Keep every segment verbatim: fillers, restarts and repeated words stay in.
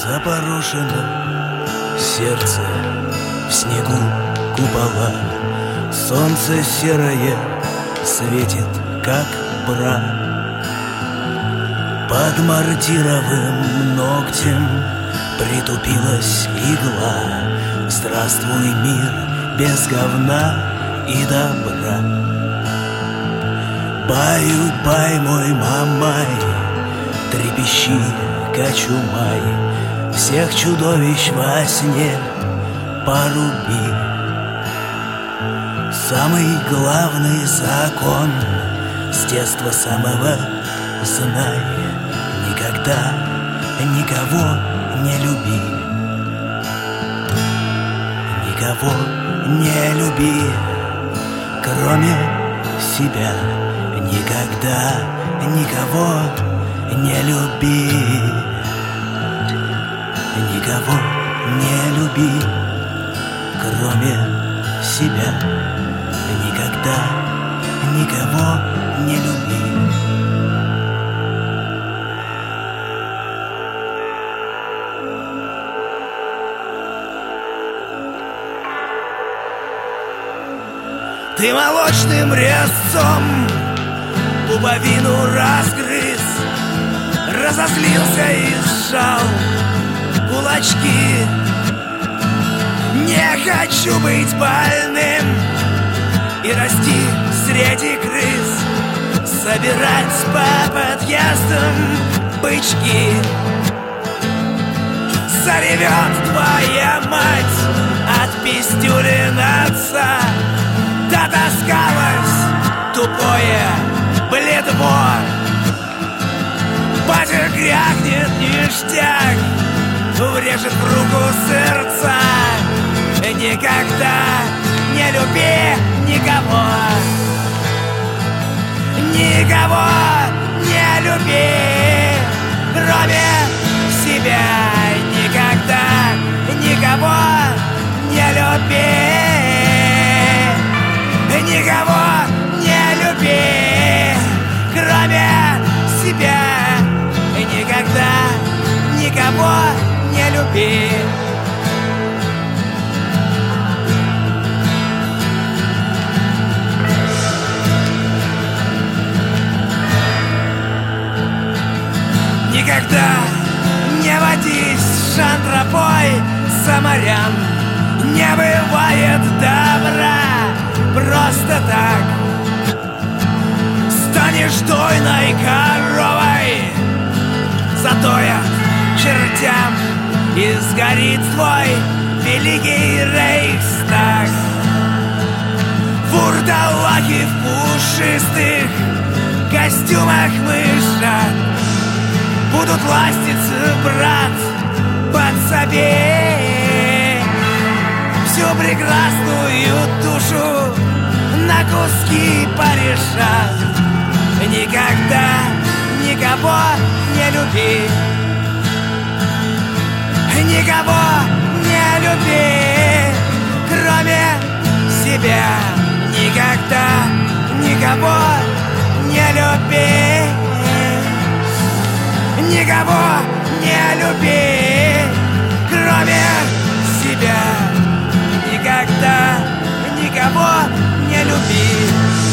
Запорошено сердце в снегу купола. Солнце серое светит, как бра. Под мортировым ногтем притупилась игла. Здравствуй, мир без говна и добра. Баю-бай, мой мамай, трепещи, кочумай, всех чудовищ во сне поруби. Самый главный закон с детства самого знай: никогда никого не люби. Никого не люби, кроме себя. Никогда никого не люби. Никого не люби, кроме себя. Никогда никого не люби. Ты молочным резцом пуповину разгрыз, разозлился и сжал кулачки. Не хочу быть больным и расти среди крыс, собирать по подъездам бычки. Заревет твоя мать от пиздюлин отца. Дотаскалось тупое бледво. Батя крякнет ништяк, врежет в руку сердца. Никогда не люби никого. Никого не люби, кроме себя. Никогда никого не люби. Никого не люби, кроме себя. Никогда никого не люби. Никогда не водись с шантропой за морям. Не бывает добра просто так. Станешь дойной коровой, затоят чертям, и сгорит твой великий рейхстаг. Вурдалаки в пушистых костюмах мышат будут ластиться, брат, подсоби всю прекрасную душу, на куски порешат. Никогда никого не люби. Никого не люби, кроме себя. Никогда никого не люби. Никого не люби, кроме себя. Никогда никого не люби.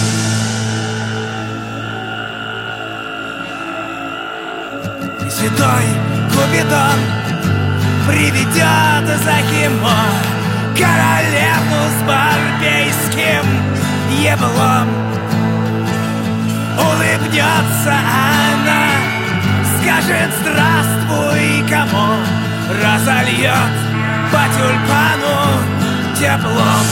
И седой Купидон приведет за химо королеву с барбейским еблом. Улыбнется она, скажет здравствуй, кому, разольет по тюльпану теплом.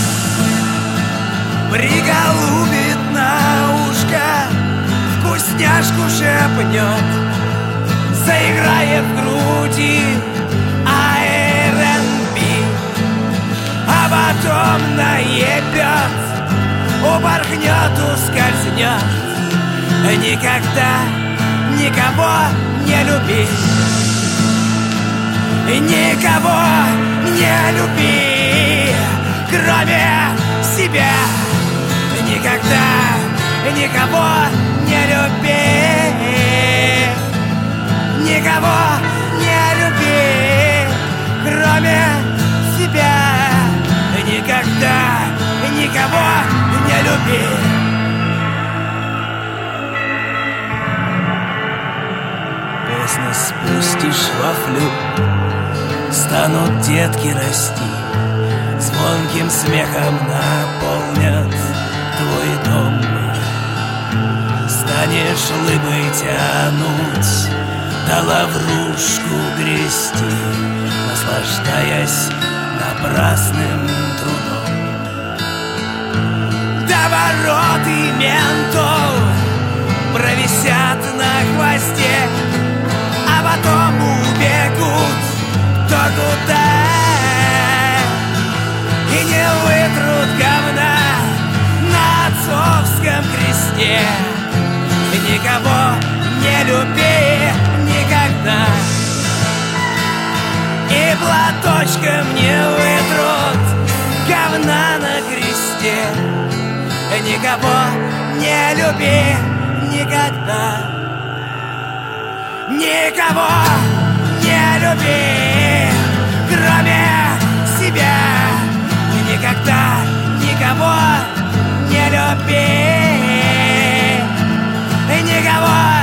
Приголубит на ушко, вкусняшку шепнет, заиграет в груди ар энд би, а потом наебет, упорхнет, ускользнет. Никогда никого не люби. Никого не люби, кроме себя. Никогда никого не люби. Никого не люби, кроме себя. Никогда никого не люби. Песню спустишь во флют, станут детки расти, звонким смехом наполнят твой дом. Станешь лыбой тянуть, да лаврушку грести, наслаждаясь напрасным трудом. До ворот и ментов провисят на хвосте, а потом убегут кто куда, и не вытрут говна на отцовском кресте. Никого не люби никогда, и платочком не вытрут говна на кресте. Никого не люби никогда. Никого не люби, кроме себя. Никогда никого не люби. Никого